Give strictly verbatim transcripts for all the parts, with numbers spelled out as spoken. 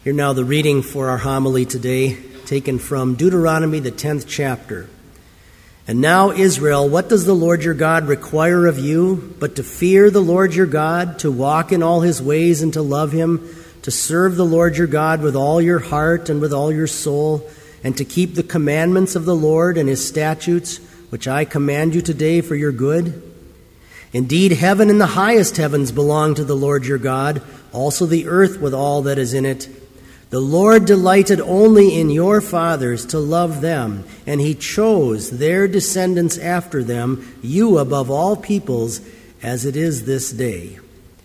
Hear now the reading for our homily today, taken from Deuteronomy, the tenth chapter. And now, Israel, what does the Lord your God require of you but to fear the Lord your God, to walk in all his ways and to love him, to serve the Lord your God with all your heart and with all your soul, and to keep the commandments of the Lord and his statutes, which I command you today for your good? Indeed, heaven and the highest heavens belong to the Lord your God, also the earth with all that is in it. The Lord delighted only in your fathers to love them, and he chose their descendants after them, you above all peoples, as it is this day.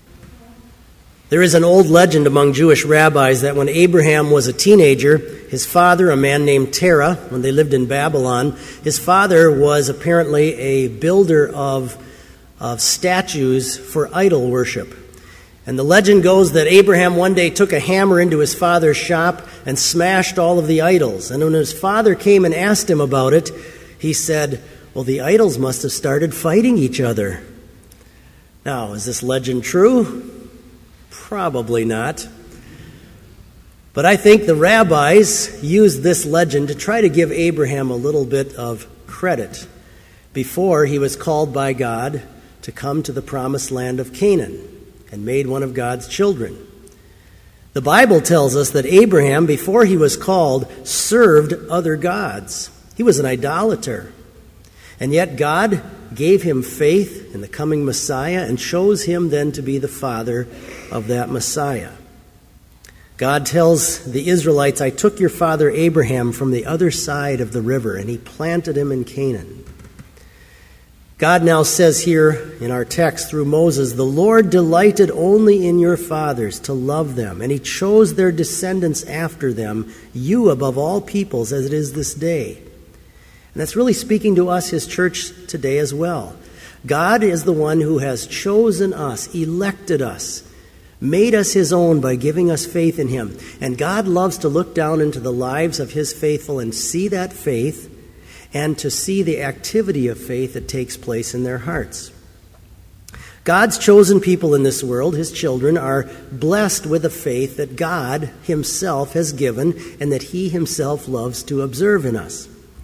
There is an old legend among Jewish rabbis that when Abraham was a teenager, his father, a man named Terah, when they lived in Babylon, his father was apparently a builder of, of statues for idol worship. And the legend goes that Abraham one day took a hammer into his father's shop and smashed all of the idols. And when his father came and asked him about it, he said, well, the idols must have started fighting each other. Now, is this legend true? Probably not. But I think the rabbis used this legend to try to give Abraham a little bit of credit before he was called by God to come to the promised land of Canaan and made one of God's children. The Bible tells us that Abraham, before he was called, served other gods. He was an idolater. And yet God gave him faith in the coming Messiah and chose him then to be the father of that Messiah. God tells the Israelites, I took your father Abraham from the other side of the river, and he planted him in Canaan. God now says here in our text through Moses, the Lord delighted only in your fathers to love them, and he chose their descendants after them, you above all peoples, as it is this day. And that's really speaking to us, his church, today as well. God is the one who has chosen us, elected us, made us his own by giving us faith in him. And God loves to look down into the lives of his faithful and see that faith, and to see the activity of faith that takes place in their hearts. God's chosen people in this world, his children, are blessed with a faith that God himself has given and that he himself loves to observe in us.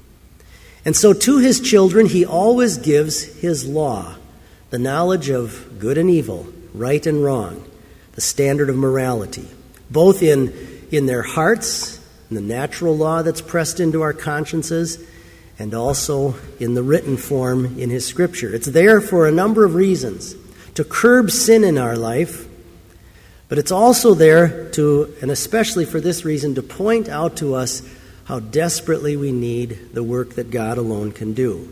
And so to his children, he always gives his law, the knowledge of good and evil, right and wrong, the standard of morality, both in, in their hearts, in the natural law that's pressed into our consciences, and also in the written form in his Scripture. It's there for a number of reasons, to curb sin in our life, but it's also there to, and especially for this reason, to point out to us how desperately we need the work that God alone can do.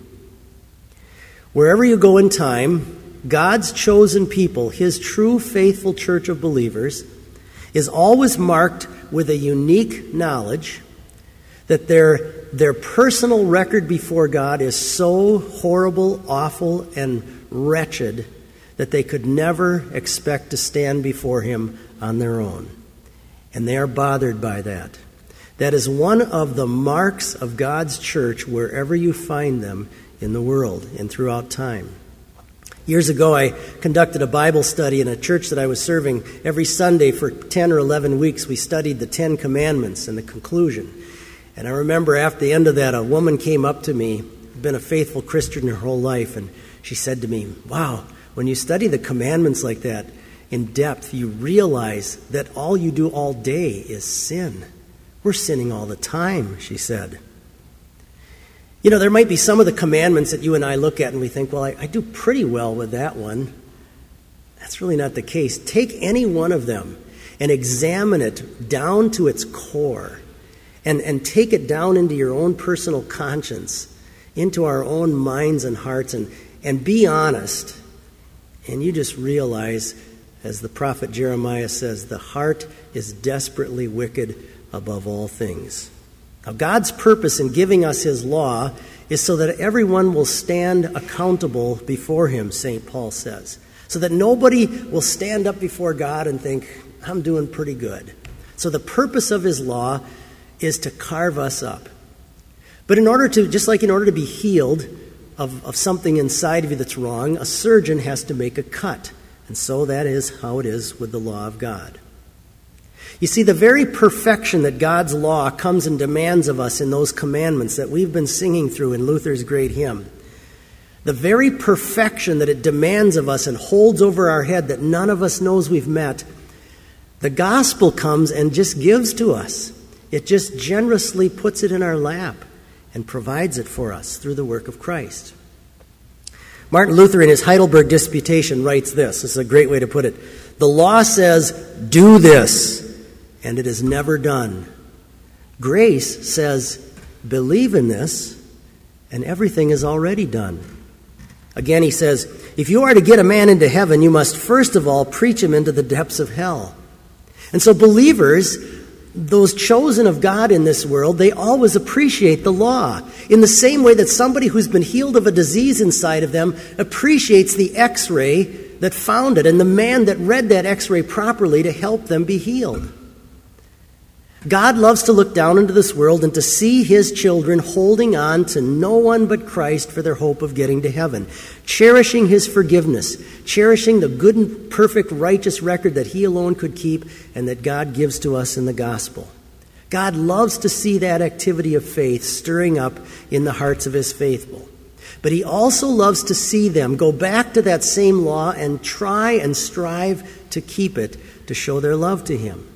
Wherever you go in time, God's chosen people, his true faithful church of believers, is always marked with a unique knowledge that their Their personal record before God is so horrible, awful, and wretched that they could never expect to stand before him on their own. And they are bothered by that. That is one of the marks of God's church wherever you find them in the world and throughout time. Years ago, I conducted a Bible study in a church that I was serving. Every Sunday for ten or eleven weeks, we studied the Ten Commandments and the conclusion. And I remember after the end of that, a woman came up to me, been a faithful Christian her whole life, and she said to me, wow, when you study the commandments like that in depth, you realize that all you do all day is sin. We're sinning all the time, she said. You know, there might be some of the commandments that you and I look at and we think, well, I, I do pretty well with that one. That's really not the case. Take any one of them and examine it down to its core. And, and take it down into your own personal conscience, into our own minds and hearts, and, and be honest. And you just realize, as the prophet Jeremiah says, the heart is desperately wicked above all things. Now, God's purpose in giving us his law is so that everyone will stand accountable before him, Saint Paul says. So that nobody will stand up before God and think, I'm doing pretty good. So the purpose of his law is to carve us up. But in order to, just like in order to be healed of, of something inside of you that's wrong, a surgeon has to make a cut. And so that is how it is with the law of God. You see, the very perfection that God's law comes and demands of us in those commandments that we've been singing through in Luther's great hymn, the very perfection that it demands of us and holds over our head that none of us knows we've met, the gospel comes and just gives to us. It just generously puts it in our lap and provides it for us through the work of Christ. Martin Luther, in his Heidelberg Disputation, writes this. This is a great way to put it. The law says, do this, and it is never done. Grace says, believe in this, and everything is already done. Again, he says, if you are to get a man into heaven, you must first of all preach him into the depths of hell. And so believers, those chosen of God in this world, they always appreciate the law in the same way that somebody who's been healed of a disease inside of them appreciates the x-ray that found it and the man that read that x-ray properly to help them be healed. God loves to look down into this world and to see his children holding on to no one but Christ for their hope of getting to heaven, cherishing his forgiveness, cherishing the good and perfect righteous record that he alone could keep and that God gives to us in the gospel. God loves to see that activity of faith stirring up in the hearts of his faithful. But he also loves to see them go back to that same law and try and strive to keep it to show their love to him.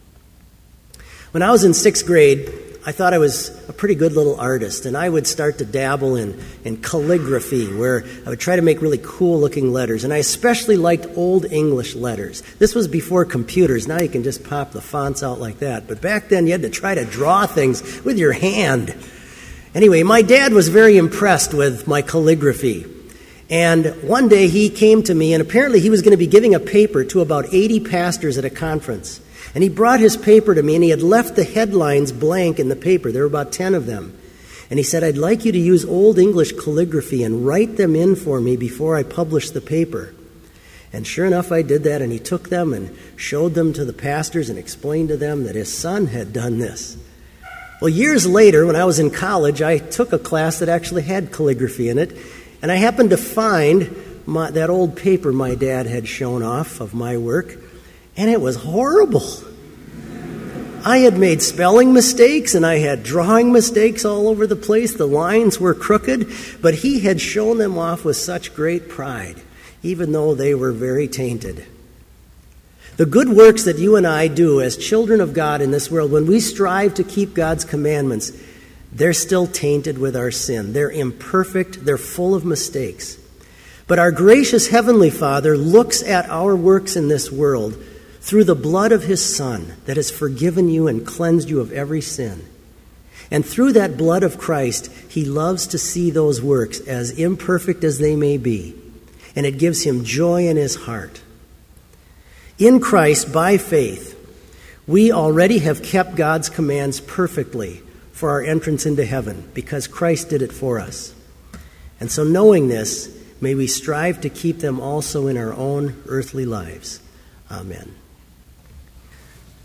When I was in sixth grade, I thought I was a pretty good little artist, and I would start to dabble in, in calligraphy, where I would try to make really cool-looking letters, and I especially liked Old English letters. This was before computers. Now you can just pop the fonts out like that, but back then you had to try to draw things with your hand. Anyway, my dad was very impressed with my calligraphy, and one day he came to me, and apparently he was going to be giving a paper to about eighty pastors at a conference. And he brought his paper to me, and he had left the headlines blank in the paper. There were about ten of them. And he said, I'd like you to use Old English calligraphy and write them in for me before I publish the paper. And sure enough, I did that, and he took them and showed them to the pastors and explained to them that his son had done this. Well, years later, when I was in college, I took a class that actually had calligraphy in it, and I happened to find my, that old paper my dad had shown off of my work, and it was horrible. I had made spelling mistakes and I had drawing mistakes all over the place. The lines were crooked, but he had shown them off with such great pride, even though they were very tainted. The good works that you and I do as children of God in this world, when we strive to keep God's commandments, they're still tainted with our sin. They're imperfect. They're full of mistakes. But our gracious Heavenly Father looks at our works in this world through the blood of his Son that has forgiven you and cleansed you of every sin. And through that blood of Christ, he loves to see those works as imperfect as they may be. And it gives him joy in his heart. In Christ, by faith, we already have kept God's commands perfectly for our entrance into heaven because Christ did it for us. And so knowing this, may we strive to keep them also in our own earthly lives. Amen.